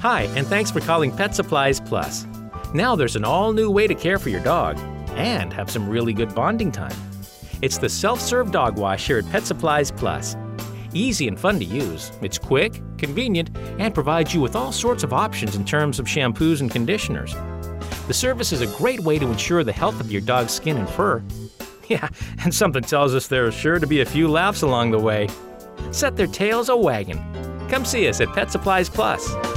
Hi, and thanks for calling Pet Supplies Plus. Now there's an all-new way to care for your dog and have some really good bonding time. It's the self-serve dog wash here at Pet Supplies Plus. Easy and fun to use, it's quick, convenient, and provides you with all sorts of options in terms of shampoos and conditioners. The service is a great way to ensure the health of your dog's skin and fur. Yeah, and something tells us there are sure to be a few laughs along the way. Set their tails a-wagging. Come see us at Pet Supplies Plus.